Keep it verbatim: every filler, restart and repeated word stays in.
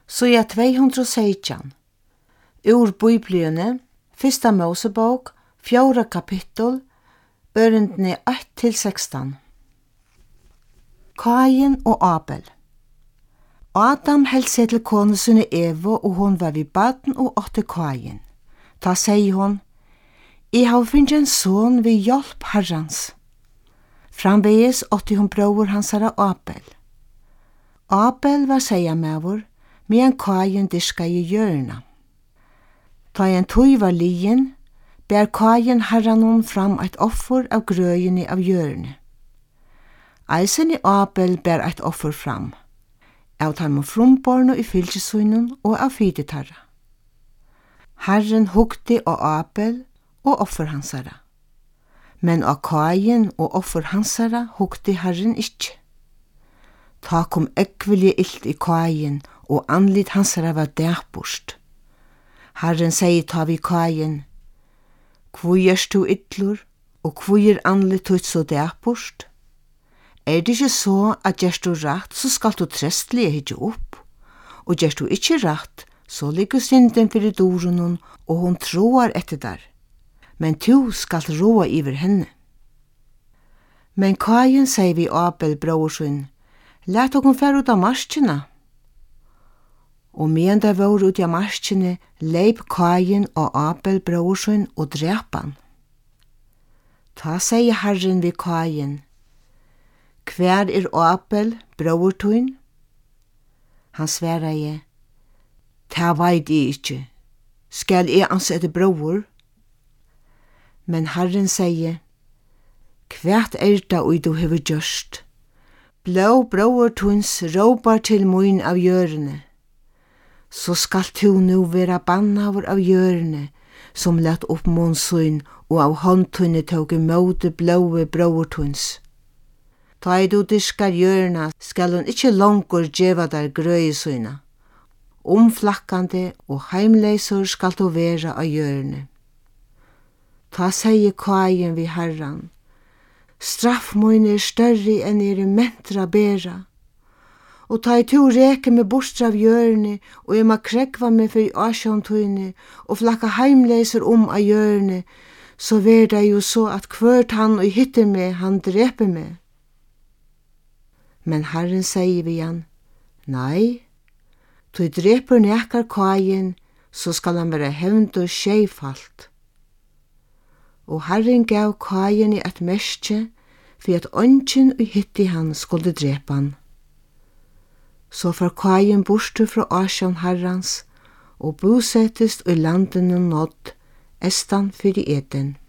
Så er tvei hundrað og seytjan. Ur Bibliene, Fyrsta Mosebók, fjóra kapittul, ørindni eitt til sekstan. Kain og Abel. Adam held seg til konu sinni Evo, og hon var við barn og åtte Kain. Ta segi hon, «I har finnst en son við hjelp herrans». Framvegis åtti hon bror hansara Abel. Abel var seiamævur, medan Kain dyrskaði jörna. Ta en tøy var lijen, ber Kain herranon fram eit offer av grøyini av jörni. Eisen i Abel ber eit offer fram, av tarmon frumborno i fylgjesunnen og av fidetarra. Herren hugti av Abel og offer hansara, men av Kain og offer hansara hugti Herren ikkje. Ta kom ekvelje ilt i Kain, og anlit hansara var dæpurst. Herren segi ta vi Kain, «Hvor erst du ytlur, og hvor er anlit tutt så dæpurst? Er det ikke så at gjerst du rætt, så skal du trestlige hitje opp, og gjerst du ikkje rætt, så ligger synden fyrir dorunnen, og hon troar etter der, men tu skal roa iver henne.» Men Kain segi vi Abel brorsun, «Læt okkom færa ut av marskina.» Og medan det var ut av marskina, leip Kain og Abel brorsun og drepan. Ta segi Herren vi Kain, «Hver er Abel brortun?» Han sverraði, «Ta veit jeg ikkje, skal jeg ansette bror?» Men Herren segi, «Hvert er det ui du hever gjørst? Blå brortuns råpar til mun av jørene, så skal tu nu vera bannavur av jørene, som lett opp munnsyn og av håndtunne tåg imot blåe brortuns. Ta i du diskar jørna, skal hun ikkje langur djeva der grøyesøyna. Omflakkande og heimleisur skal du vera av jørne.» Ta segi Kain vi Herran, «Straff mun er større enn er mentra bera, og ta i to reke med bostra av jørne, og jeg ma krekva meg for asjontøyne, og flakka heimleiser om av jørne, så ver det jo så at kvørt han og hitter meg, han dreper meg.» Men Herren sier vi han, «Nei, du dreper nekar Kain, så skal han være hevnt og skeifalt.» Og Herren gav Kain i et merske, for at ånden og hitti han skulle drepa han. Så får Kain borste fra Asjon Herrans, og bosettest i landene nådd, estan fyrir Eden.